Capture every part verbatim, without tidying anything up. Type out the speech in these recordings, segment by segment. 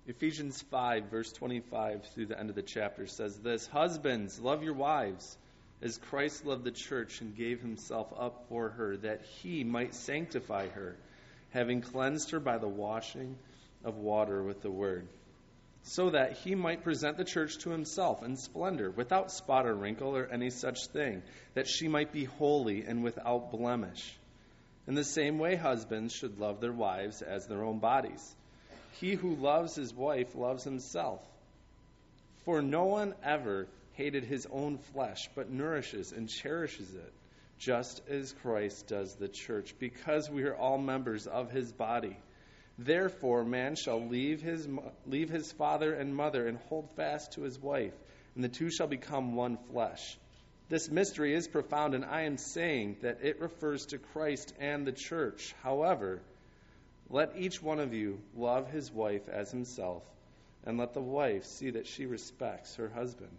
Ephesians five, verse twenty-five through the end of the chapter says this: Husbands, love your wives, as Christ loved the church and gave himself up for her, that he might sanctify her, having cleansed her by the washing of water with the word, so that he might present the church to himself in splendor, without spot or wrinkle or any such thing, that she might be holy and without blemish. In the same way, husbands should love their wives as their own bodies. He who loves his wife loves himself. For no one ever hated his own flesh, but nourishes and cherishes it, just as Christ does the church, because we are all members of his body. Therefore, man shall leave his leave his father and mother and hold fast to his wife, and the two shall become one flesh. This mystery is profound, and I am saying that it refers to Christ and the church. However, let each one of you love his wife as himself, and let the wife see that she respects her husband.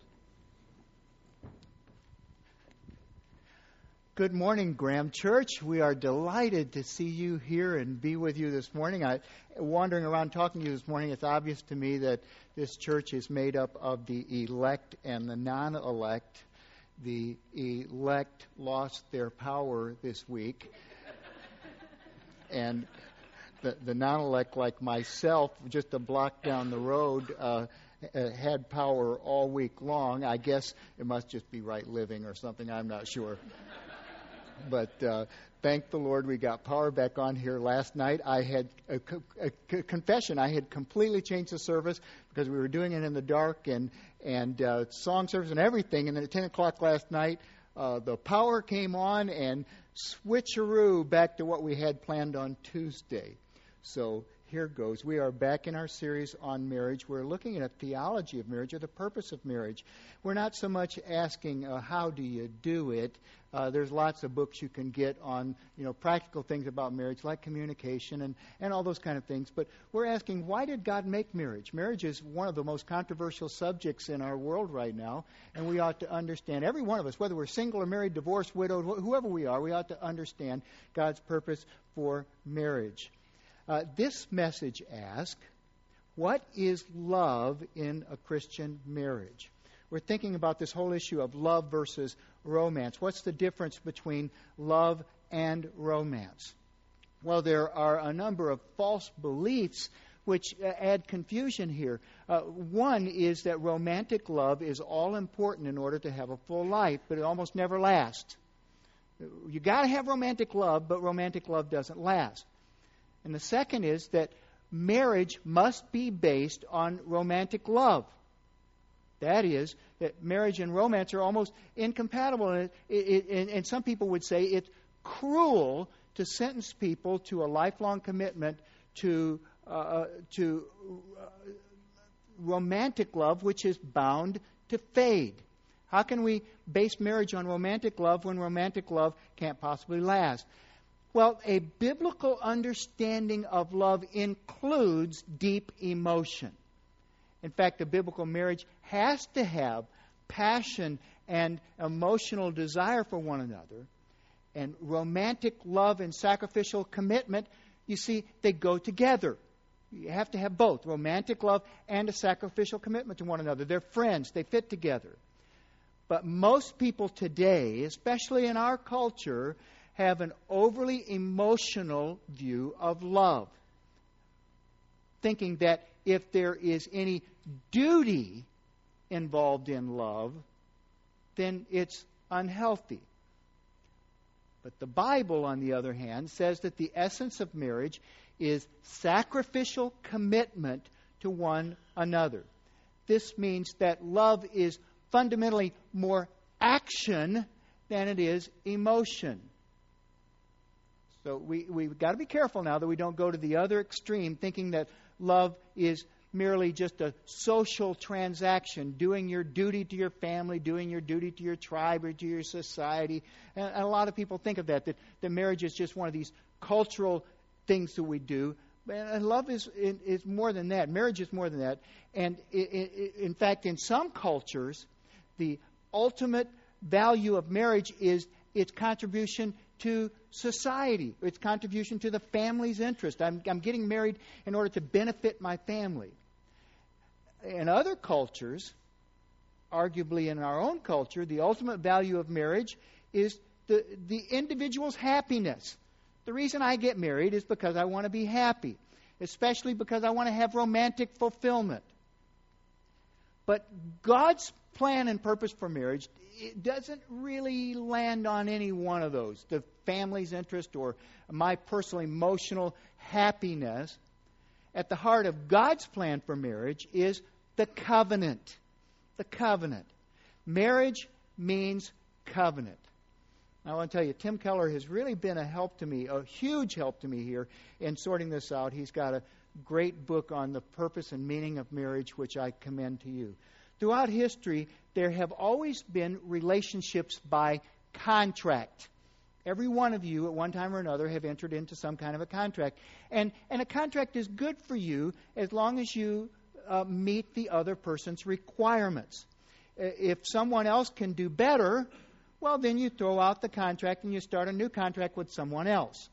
Good morning, Graham Church. We are delighted to see you here and be with you this morning. I, wandering around talking to you this morning, it's obvious to me that this church is made up of the elect and the non-elect. The elect lost their power this week, and the, the non-elect, like myself, just a block down the road, uh, had power all week long. I guess it must just be right living or something. I'm not sure. But uh, thank the Lord we got power back on here last night. I had a, a, a confession. I had completely changed the service because we were doing it in the dark and, and uh, song service and everything. And then at ten o'clock last night, uh, the power came on and switcheroo back to what we had planned on Tuesday. So here goes. We are back in our series on marriage. We're looking at a theology of marriage, or the purpose of marriage. We're not so much asking uh, how do you do it. Uh, there's lots of books you can get on, you know, practical things about marriage, like communication and, and all those kind of things. But we're asking, why did God make marriage? Marriage is one of the most controversial subjects in our world right now, and we ought to understand, every one of us, whether we're single or married, divorced, widowed, wh- whoever we are, we ought to understand God's purpose for marriage. Uh, this message asks, what is love in a Christian marriage? We're thinking about this whole issue of love versus romance. What's the difference between love and romance? Well, there are a number of false beliefs which uh, add confusion here. Uh, one is that romantic love is all important in order to have a full life, but it almost never lasts. You got to have romantic love, but romantic love doesn't last. And the second is that marriage must be based on romantic love. That is, that marriage and romance are almost incompatible. And, it, it, and, and some people would say it's cruel to sentence people to a lifelong commitment to, uh, to uh, romantic love, which is bound to fade. How can we base marriage on romantic love when romantic love can't possibly last? Well, a biblical understanding of love includes deep emotion. In fact, a biblical marriage has to have passion and emotional desire for one another. And romantic love and sacrificial commitment, you see, they go together. You have to have both, romantic love and a sacrificial commitment to one another. They're friends. They fit together. But most people today, especially in our culture, have an overly emotional view of love, thinking that if there is any duty involved in love, then it's unhealthy. But the Bible, on the other hand, says that the essence of marriage is sacrificial commitment to one another. This means that love is fundamentally more action than it is emotion. So we, we've got to be careful now that we don't go to the other extreme, thinking that love is merely just a social transaction, doing your duty to your family, doing your duty to your tribe or to your society. And, and a lot of people think of that, that, that marriage is just one of these cultural things that we do. And love is, is more than that. Marriage is more than that. And it, it, in fact, in some cultures, the ultimate value of marriage is its contribution to society, its contribution to the family's interest. I'm, I'm getting married in order to benefit my family. in other cultures, arguably in our own culture, the ultimate value of marriage is the, the individual's happiness. The reason I get married is because I want to be happy, especially because I want to have romantic fulfillment. But God's plan and purpose for marriage, it doesn't really land on any one of those, the family's interest or my personal emotional happiness. At the heart of God's plan for marriage is the covenant. The covenant. Marriage means covenant. I want to tell you, Tim Keller has really been a help to me, a huge help to me here in sorting this out. He's got a great book on the purpose and meaning of marriage, which I commend to you. Throughout history, there have always been relationships by contract. Every one of you, at one time or another, have entered into some kind of a contract. And, and a contract is good for you as long as you uh, meet the other person's requirements. If someone else can do better, well, then you throw out the contract and you start a new contract with someone else.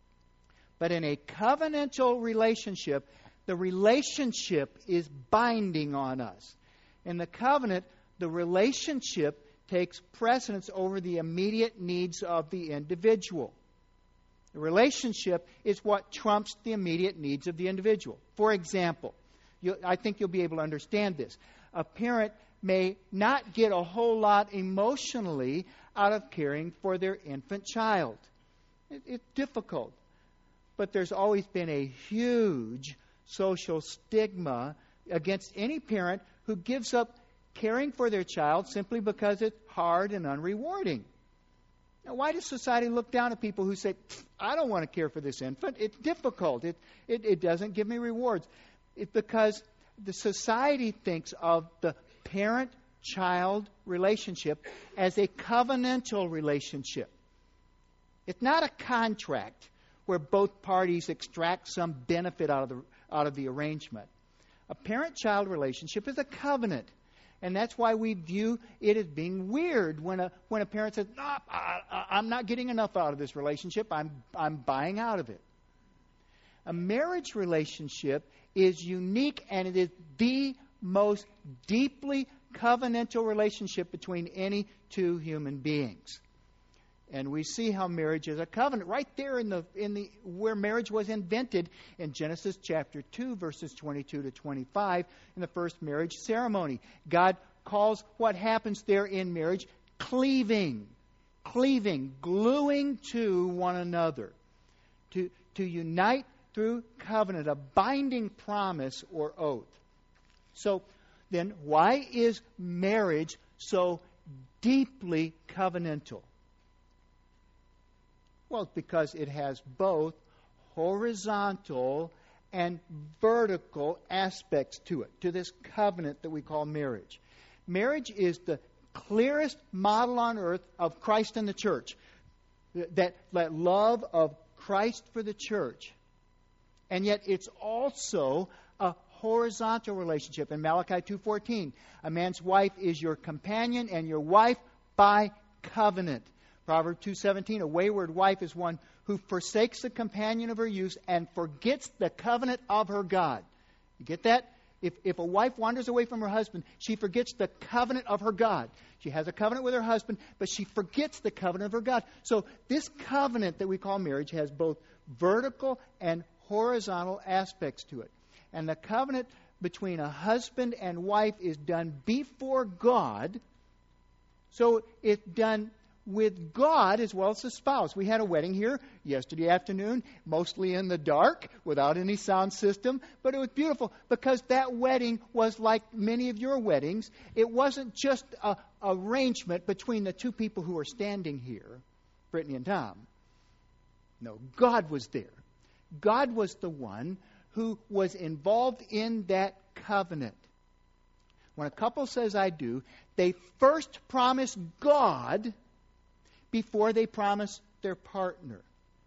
But in a covenantal relationship, the relationship is binding on us. In the covenant, the relationship takes precedence over the immediate needs of the individual. The relationship is what trumps the immediate needs of the individual. For example, you, I think you'll be able to understand this. A parent may not get a whole lot emotionally out of caring for their infant child. It, it's difficult. But there's always been a huge social stigma against any parent who gives up caring for their child simply because it's hard and unrewarding. Now, why does society look down at people who say, I don't want to care for this infant. It's difficult. It, it, it doesn't give me rewards. It's because the society thinks of the parent-child relationship as a covenantal relationship. It's not a contract where both parties extract some benefit out of the, out of the arrangement. A parent-child relationship is a covenant. And that's why we view it as being weird when a when a parent says, no, I, I, I'm not getting enough out of this relationship. I'm I'm buying out of it. A marriage relationship is unique, and it is the most deeply covenantal relationship between any two human beings. And we see how marriage is a covenant right there in the in the where marriage was invented in Genesis chapter two, verses twenty-two to twenty-five, in the first marriage ceremony. God calls what happens there in marriage cleaving, cleaving, gluing to one another, to to unite through covenant, a binding promise or oath. So then, why is marriage so deeply covenantal? Well, it's because it has both horizontal and vertical aspects to it, to this covenant that we call marriage. Marriage is the clearest model on earth of Christ and the church. That, that love of Christ for the church. And yet it's also a horizontal relationship. In Malachi two fourteen, a man's wife is your companion and your wife by covenant. Proverbs two seventeen, a wayward wife is one who forsakes the companion of her youth and forgets the covenant of her God. You get that? If, if a wife wanders away from her husband, she forgets the covenant of her God. She has a covenant with her husband, but she forgets the covenant of her God. So this covenant that we call marriage has both vertical and horizontal aspects to it. And the covenant between a husband and wife is done before God. So it's done with God as well as the spouse. We had a wedding here yesterday afternoon, mostly in the dark, without any sound system, but it was beautiful because that wedding was like many of your weddings. It wasn't just a arrangement between the two people who are standing here, Brittany and Tom. No, God was there. God was the one who was involved in that covenant. When a couple says, I do, they first promise God before they promise their partner.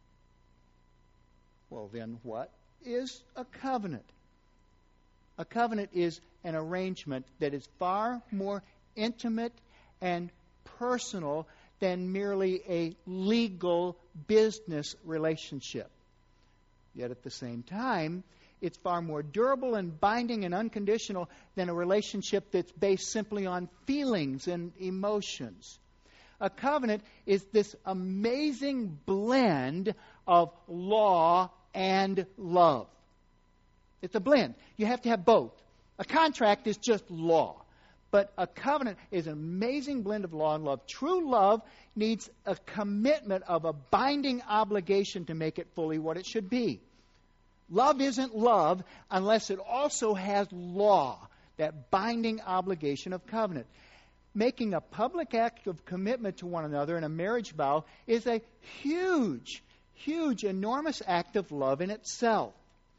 Well, then what is a covenant? A covenant is an arrangement that is far more intimate and personal than merely a legal business relationship. Yet at the same time, It's far more durable and binding and unconditional than a relationship that's based simply on feelings and emotions. A covenant is this amazing blend of law and love. It's a blend. You have to have both. A contract is just law. But a covenant is an amazing blend of law and love. True love needs a commitment of a binding obligation to make it fully what it should be. Love isn't love unless it also has law, that binding obligation of covenant. Making a public act of commitment to one another in a marriage vow is a huge, huge, enormous act of love in itself.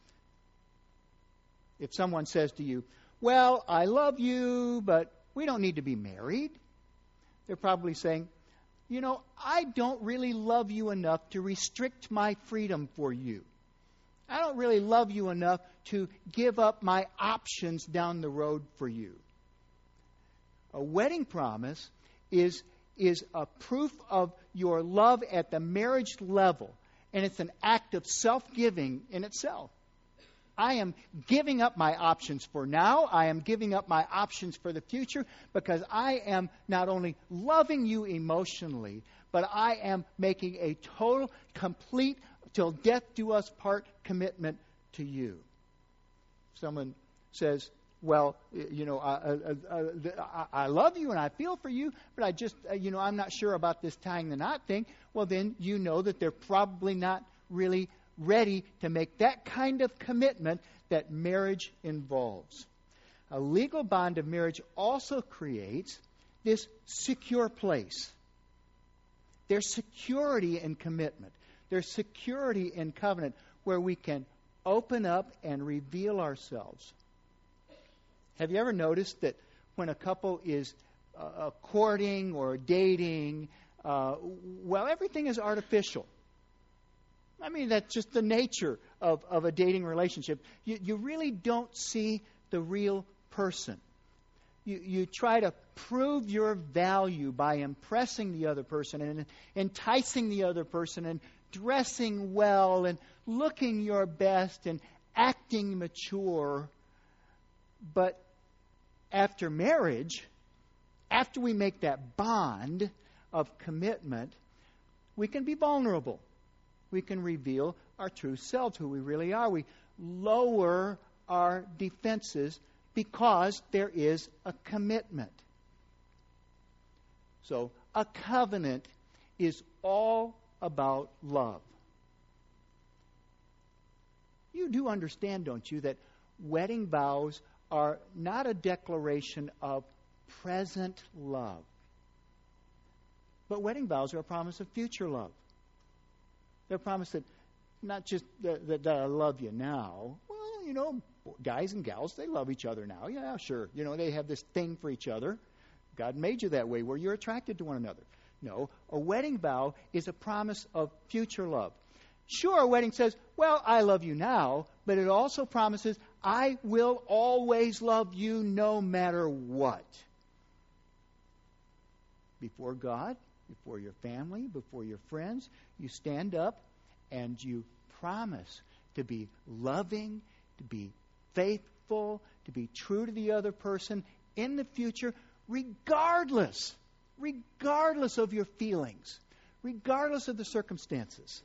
If someone says to you, well, I love you, but we don't need to be married, they're probably saying, you know, I don't really love you enough to restrict my freedom for you. I don't really love you enough to give up my options down the road for you. A wedding promise is, is a proof of your love at the marriage level, and it's an act of self-giving in itself. I am giving up my options for now. I am giving up my options for the future because I am not only loving you emotionally, but I am making a total, complete, till death do us part commitment to you. Someone says, well, you know, I, I, I, I love you and I feel for you, but I just, you know, I'm not sure about this tying the knot thing. Well, then you know that they're probably not really ready to make that kind of commitment that marriage involves. A legal bond of marriage also creates this secure place. There's security in commitment. There's security in covenant where we can open up and reveal ourselves. Have you ever noticed that when a couple is uh, courting or dating, uh, well, everything is artificial? I mean, that's just the nature of, of a dating relationship. You, you really don't see the real person. You, you try to prove your value by impressing the other person and enticing the other person and dressing well and looking your best and acting mature. But after marriage, after we make that bond of commitment, we can be vulnerable. We can reveal our true selves, who we really are. We lower our defenses because there is a commitment. So a covenant is all about love. You do understand, don't you, that wedding vows are not a declaration of present love, but wedding vows are a promise of future love. They're a promise that not just that, that, that I love you now. Well, you know, guys and gals, they love each other now. Yeah, sure. You know, they have this thing for each other. God made you that way where you're attracted to one another. No, a wedding vow is a promise of future love. Sure, a wedding says, well, I love you now, but it also promises, I will always love you no matter what. Before God, before your family, before your friends, you stand up and you promise to be loving, to be faithful, to be true to the other person in the future, regardless, regardless of your feelings, regardless of the circumstances.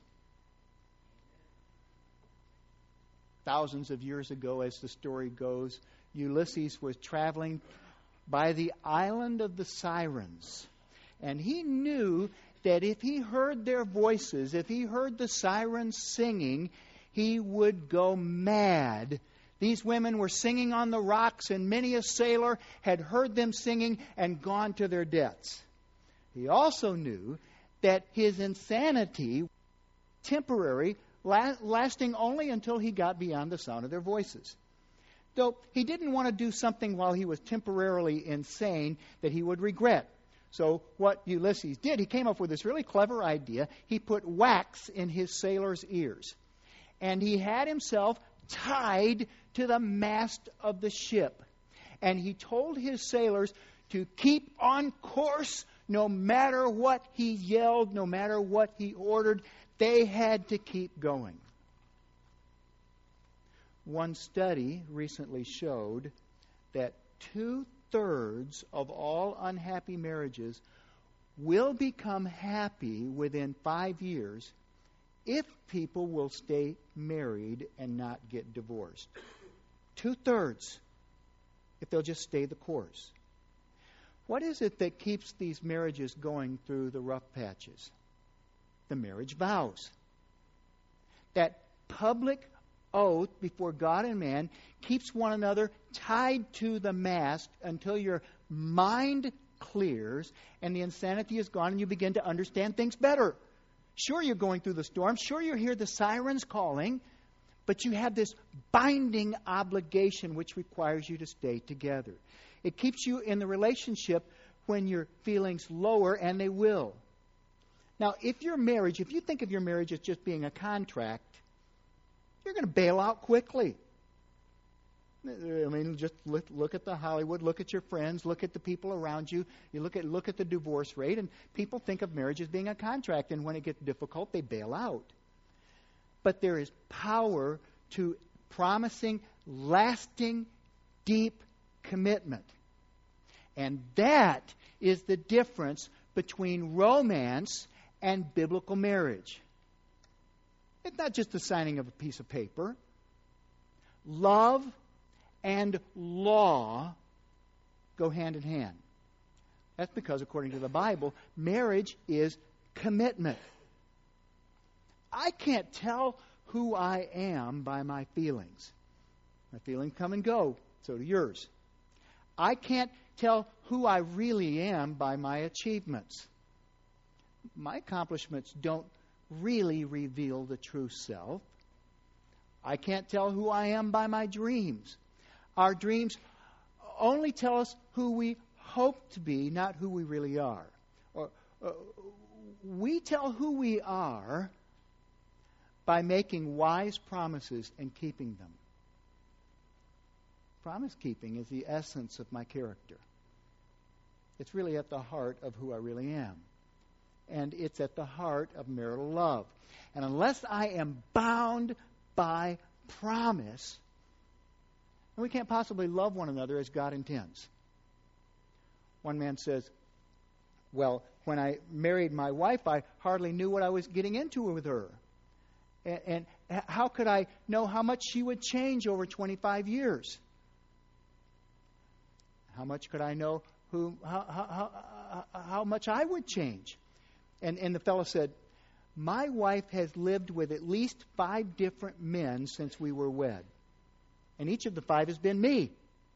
Thousands of years ago, as the story goes, Ulysses was traveling by the island of the Sirens. And he knew that if he heard their voices, if he heard the sirens singing, he would go mad. These women were singing on the rocks, and many a sailor had heard them singing and gone to their deaths. He also knew that his insanity, temporary, lasting only until he got beyond the sound of their voices. Though he didn't want to do something while he was temporarily insane that he would regret. So what Ulysses did, he came up with this really clever idea. He put wax in his sailors' ears. And he had himself tied to the mast of the ship. And he told his sailors to keep on course no matter what he yelled, no matter what he ordered. They had to keep going. One study recently showed that two-thirds of all unhappy marriages will become happy within five years if people will stay married and not get divorced. Two-thirds, if they'll just stay the course. What is it that keeps these marriages going through the rough patches? The marriage vows. That public oath before God and man keeps one another tied to the mast until your mind clears and the insanity is gone and you begin to understand things better. Sure, you're going through the storm. Sure, you hear the sirens calling. But you have this binding obligation which requires you to stay together. It keeps you in the relationship when your feelings lower, and they will. Now, if your marriage, if you think of your marriage as just being a contract, you're going to bail out quickly. I mean, just look, look at the Hollywood, look at your friends, look at the people around you. You look at look at the divorce rate, and people think of marriage as being a contract, and when it gets difficult, they bail out. But there is power to promising lasting, deep commitment. And that is the difference between romance and biblical marriage. It's not just the signing of a piece of paper. Love and law go hand in hand. That's because, according to the Bible, marriage is commitment. I can't tell who I am by my feelings. My feelings come and go, so do yours. I can't tell who I really am by my achievements. My accomplishments don't really reveal the true self. I can't tell who I am by my dreams. Our dreams only tell us who we hope to be, not who we really are. Or, uh, we tell who we are by making wise promises and keeping them. Promise keeping is the essence of my character. It's really at the heart of who I really am. And it's at the heart of marital love. And unless I am bound by promise, we can't possibly love one another as God intends. One man says, well, when I married my wife, I hardly knew what I was getting into with her. And, and how could I know how much she would change over twenty-five years? How much could I know who how how, how, how much I would change? And, and the fellow said, my wife has lived with at least five different men since we were wed. And each of the five has been me.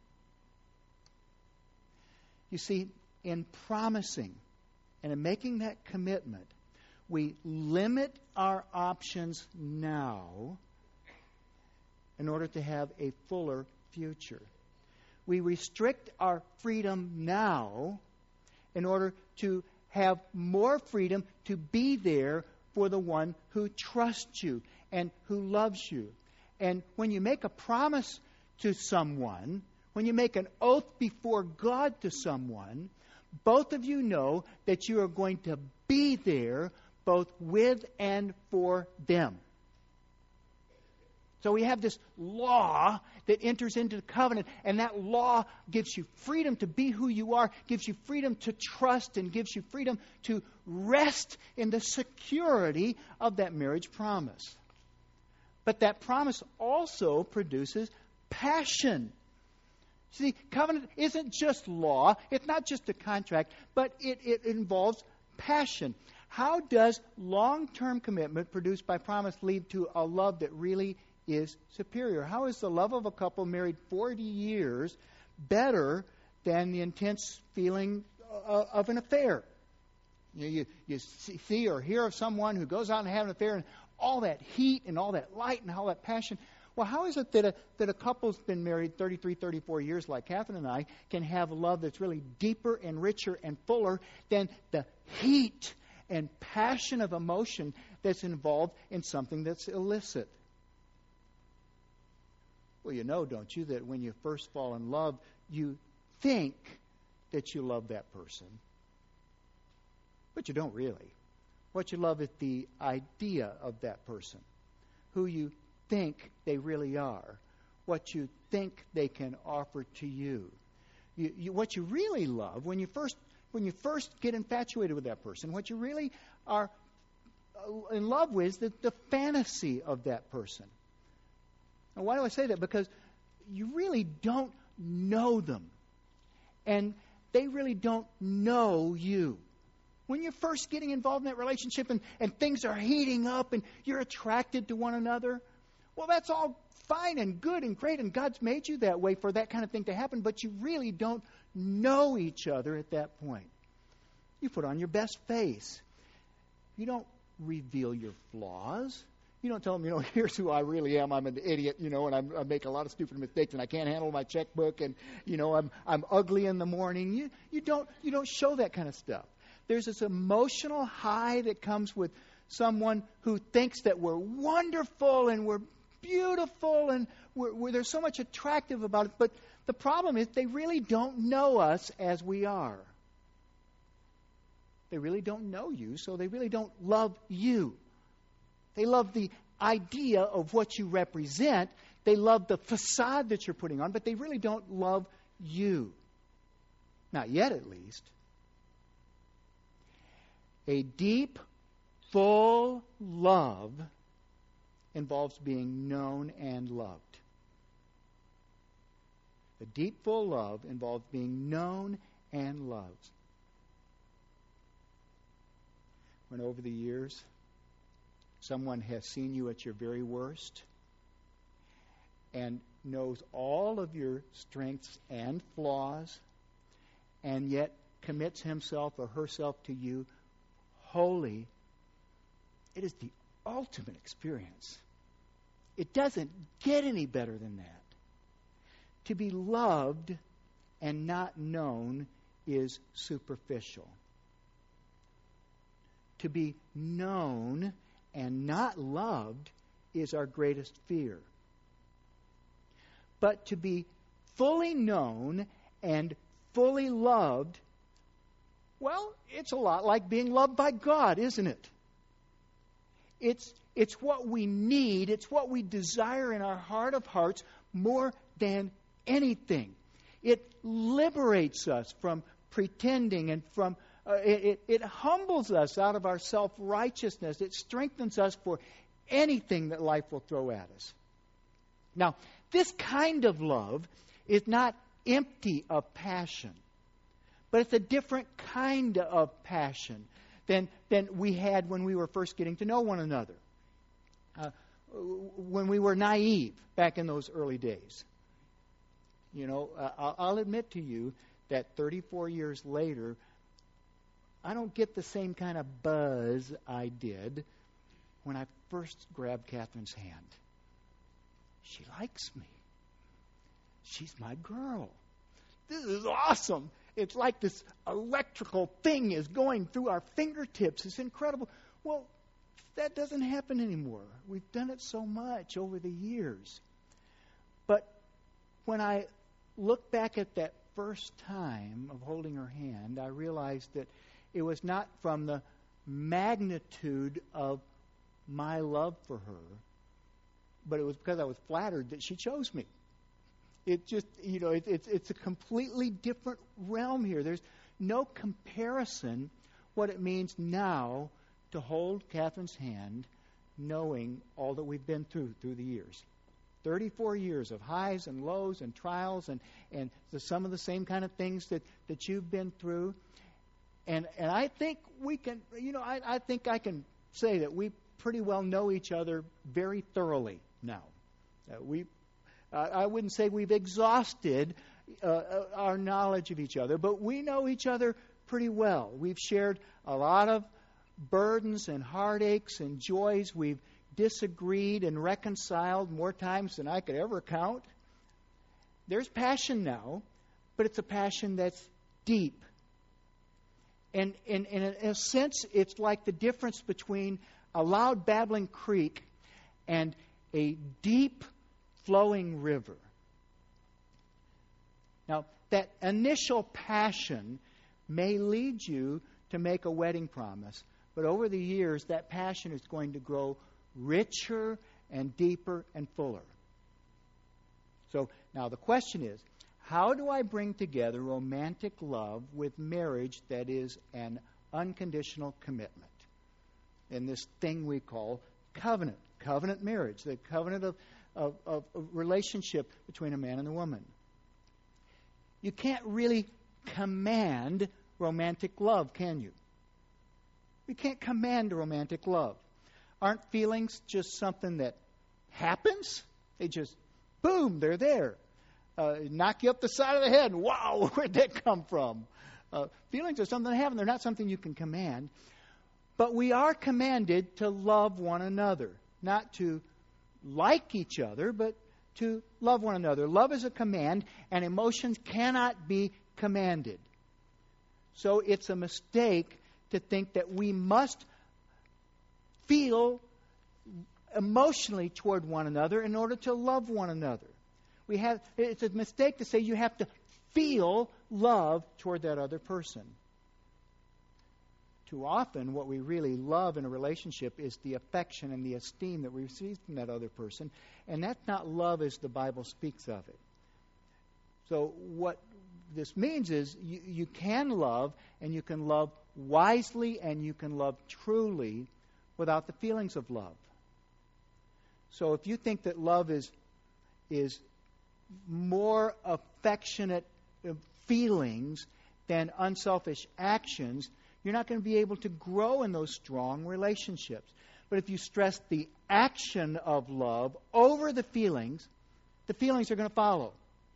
You see, in promising and in making that commitment, we limit our options now in order to have a fuller future. We restrict our freedom now in order to have more freedom to be there for the one who trusts you and who loves you. And when you make a promise to someone, when you make an oath before God to someone, both of you know that you are going to be there both with and for them. So we have this law that enters into the covenant, and that law gives you freedom to be who you are, gives you freedom to trust, and gives you freedom to rest in the security of that marriage promise. But that promise also produces passion. See, covenant isn't just law, it's not just a contract, but it, it involves passion. How does long-term commitment produced by promise lead to a love that really is superior? How is the love of a couple married forty years better than the intense feeling of an affair? You, you, you see or hear of someone who goes out and has an affair and all that heat and all that light and all that passion. Well, how is it that a, that a couple's been married thirty-three, thirty-four years like Catherine and I can have a love that's really deeper and richer and fuller than the heat and passion of emotion that's involved in something that's illicit? Well, you know, don't you, that when you first fall in love, you think that you love that person. But you don't really. What you love is the idea of that person, who you think they really are, what you think they can offer to you. You, you. What you really love, when you first when you first get infatuated with that person, what you really are in love with is the, the fantasy of that person. Now, why do I say that? Because you really don't know them. And they really don't know you. When you're first getting involved in that relationship and, and things are heating up and you're attracted to one another, well, that's all fine and good and great, and God's made you that way for that kind of thing to happen, but you really don't know each other at that point. You put on your best face. You don't reveal your flaws. You don't tell them, you know, here's who I really am. I'm an idiot, you know, and I'm, I make a lot of stupid mistakes, and I can't handle my checkbook, and you know, I'm I'm ugly in the morning. You you don't you don't show that kind of stuff. There's this emotional high that comes with someone who thinks that we're wonderful and we're beautiful and we're, we're, there's so much attractive about it. But the problem is they really don't know us as we are. They really don't know you, so they really don't love you. They love the idea of what you represent. They love the facade that you're putting on, but they really don't love you. Not yet, at least. A deep, full love involves being known and loved. A deep, full love involves being known and loved. When over the years, someone has seen you at your very worst and knows all of your strengths and flaws and yet commits himself or herself to you wholly, it is the ultimate experience. It doesn't get any better than that. To be loved and not known is superficial. To be known and not loved is our greatest fear. But to be fully known and fully loved, well, it's a lot like being loved by God, isn't it? It's, it's what we need. It's what we desire in our heart of hearts more than anything. It liberates us from pretending and from Uh, it, it, it humbles us out of our self-righteousness. It strengthens us for anything that life will throw at us. Now, this kind of love is not empty of passion, but it's a different kind of passion than, than we had when we were first getting to know one another. Uh, when we were naive back in those early days. You know, uh, I'll, I'll admit to you that thirty-four years later, I don't get the same kind of buzz I did when I first grabbed Catherine's hand. She likes me. She's my girl. This is awesome. It's like this electrical thing is going through our fingertips. It's incredible. Well, that doesn't happen anymore. We've done it so much over the years. But when I look back at that first time of holding her hand, I realized that it was not from the magnitude of my love for her, but it was because I was flattered that she chose me. It just, you know, it, it's it's a completely different realm here. There's no comparison what it means now to hold Catherine's hand, knowing all that we've been through through the years. thirty-four years of highs and lows and trials and, and the, some of the same kind of things that, that you've been through. And and I think we can, you know, I, I think I can say that we pretty well know each other very thoroughly now. Uh, we, uh, I wouldn't say we've exhausted uh, our knowledge of each other, but we know each other pretty well. We've shared a lot of burdens and heartaches and joys. We've disagreed and reconciled more times than I could ever count. There's passion now, but it's a passion that's deep. And in, in a sense, it's like the difference between a loud babbling creek and a deep flowing river. Now, that initial passion may lead you to make a wedding promise, but over the years, that passion is going to grow richer and deeper and fuller. So now the question is, how do I bring together romantic love with marriage that is an unconditional commitment? In this thing we call covenant, covenant marriage, the covenant of, of, of, of relationship between a man and a woman. You can't really command romantic love, can you? You can't command romantic love. Aren't feelings just something that happens? They just, boom, they're there. Uh, knock you up the side of the head. Wow, where'd that come from? Uh, feelings are something that happen. They're not something you can command. But we are commanded to love one another. Not to like each other, but to love one another. Love is a command, and emotions cannot be commanded. So it's a mistake to think that we must feel emotionally toward one another in order to love one another. We have, it's a mistake to say you have to feel love toward that other person. Too often, what we really love in a relationship is the affection and the esteem that we receive from that other person, and that's not love as the Bible speaks of it. So what this means is you, you can love, and you can love wisely, and you can love truly without the feelings of love. So if you think that love is is more affectionate feelings than unselfish actions, you're not going to be able to grow in those strong relationships. But if you stress the action of love over the feelings, the feelings are going to follow.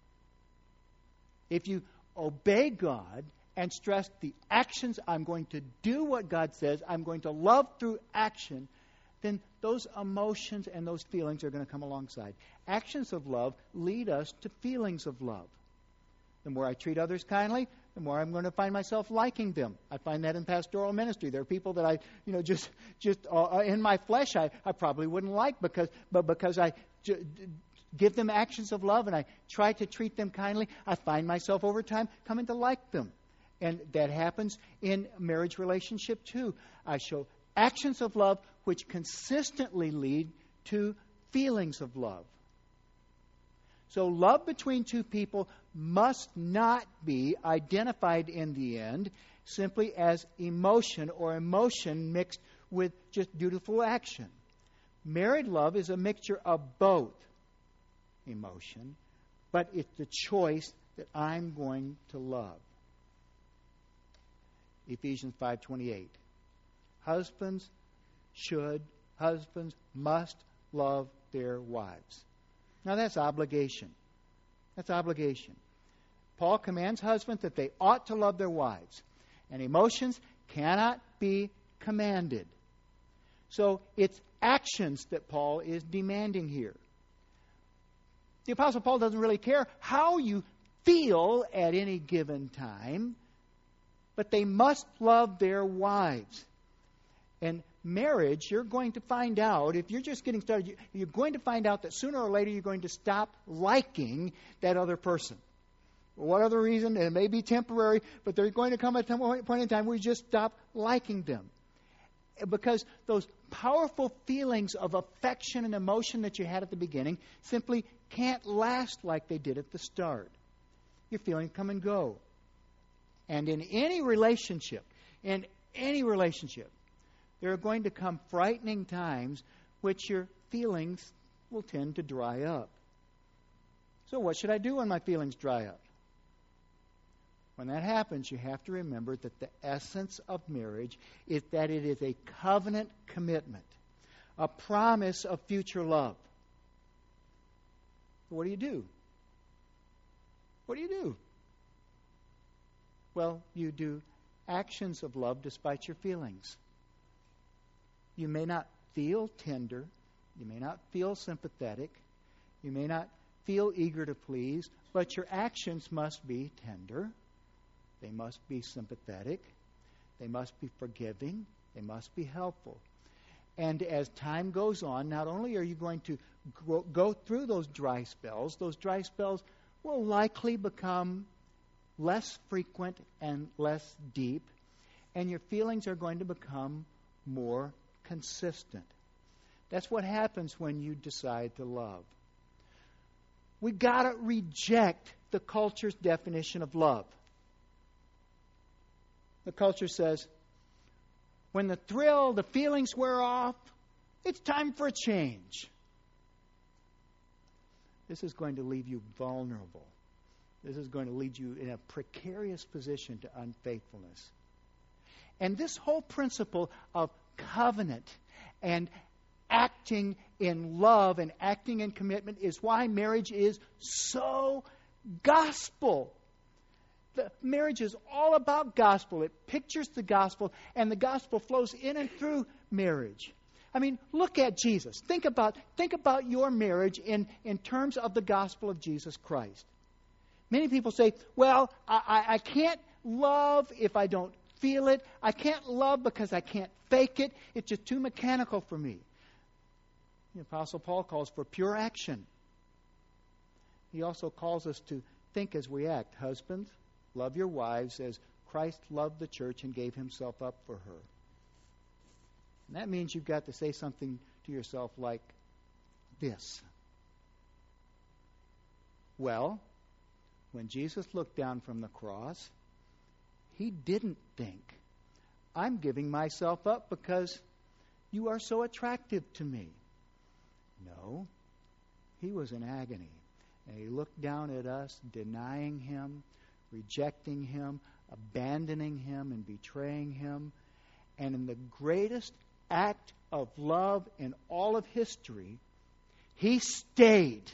If you obey God and stress the actions, I'm going to do what God says, I'm going to love through action, then those emotions and those feelings are going to come alongside. Actions of love lead us to feelings of love. The more I treat others kindly, the more I'm going to find myself liking them. I find that in pastoral ministry. There are people that I, you know, just just uh, in my flesh I, I probably wouldn't like, because, but because I j- give them actions of love and I try to treat them kindly, I find myself over time coming to like them. And that happens in marriage relationship too. I show actions of love which consistently lead to feelings of love. So love between two people must not be identified in the end simply as emotion, or emotion mixed with just dutiful action. Married love is a mixture of both emotion, but it's the choice that I'm going to love. Ephesians five twenty-eight. Husbands should, husbands must love their wives. Now that's obligation. That's obligation. Paul commands husbands that they ought to love their wives. And emotions cannot be commanded. So it's actions that Paul is demanding here. The Apostle Paul doesn't really care how you feel at any given time, but they must love their wives. And marriage, you're going to find out, if you're just getting started, you're going to find out that sooner or later you're going to stop liking that other person. For what other reason? It may be temporary, but there's going to come a point in time where you just stop liking them. Because those powerful feelings of affection and emotion that you had at the beginning simply can't last like they did at the start. Your feelings come and go. And in any relationship, in any relationship, there are going to come frightening times which your feelings will tend to dry up. So what should I do when my feelings dry up? When that happens, you have to remember that the essence of marriage is that it is a covenant commitment, a promise of future love. What do you do? What do you do? Well, you do actions of love despite your feelings. You may not feel tender. You may not feel sympathetic. You may not feel eager to please, but your actions must be tender. They must be sympathetic. They must be forgiving. They must be helpful. And as time goes on, not only are you going to go, go through those dry spells, those dry spells will likely become less frequent and less deep, and your feelings are going to become more consistent. That's what happens when you decide to love. we got to reject the culture's definition of love. The culture says, when the thrill, the feelings wear off, it's time for a change. This is going to leave you vulnerable. This is going to lead you in a precarious position to unfaithfulness. And this whole principle of covenant and acting in love and acting in commitment is why marriage is so gospel. The marriage is all about gospel. It pictures the gospel, and the gospel flows in and through marriage. I mean, look at Jesus. Think about think about your marriage in, in terms of the gospel of Jesus Christ. Many people say, well, I, I, I can't love if I don't feel it. I can't love because I can't fake it. It's just too mechanical for me. The Apostle Paul calls for pure action. He also calls us to think as we act. Husbands, love your wives as Christ loved the church and gave himself up for her. And that means you've got to say something to yourself like this. Well, when Jesus looked down from the cross, he didn't think, I'm giving myself up because you are so attractive to me. No, he was in agony. And he looked down at us, denying him, rejecting him, abandoning him, and betraying him. And in the greatest act of love in all of history, he stayed.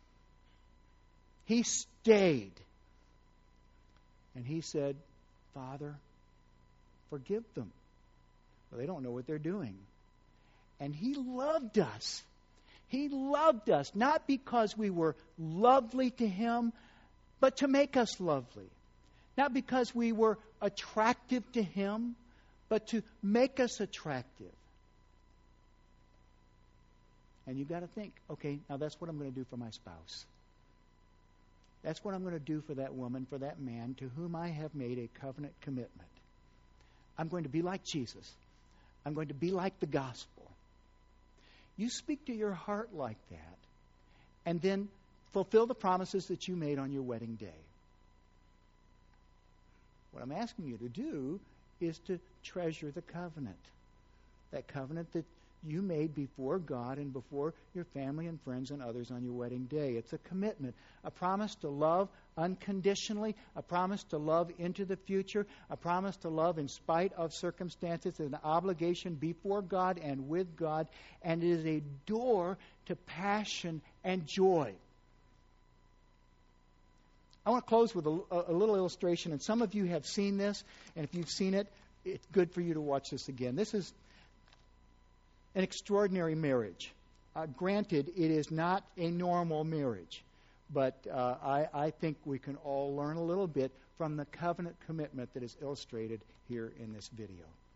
He stayed. And he said, Father, forgive them. Well, they don't know what they're doing. And he loved us. He loved us, not because we were lovely to him, but to make us lovely. Not because we were attractive to him, but to make us attractive. And you've got to think, okay, now that's what I'm going to do for my spouse. That's what I'm going to do for that woman, for that man to whom I have made a covenant commitment. I'm going to be like Jesus. I'm going to be like the gospel. You speak to your heart like that, and then fulfill the promises that you made on your wedding day. What I'm asking you to do is to treasure the covenant. That covenant that you made before God and before your family and friends and others on your wedding day. It's a commitment, a promise to love unconditionally, a promise to love into the future, a promise to love in spite of circumstances, an obligation before God and with God, and it is a door to passion and joy. I want to close with a, a little illustration, and some of you have seen this, and if you've seen it, it's good for you to watch this again. This is an extraordinary marriage. Uh, granted, it is not a normal marriage, but uh, I, I think we can all learn a little bit from the covenant commitment that is illustrated here in this video.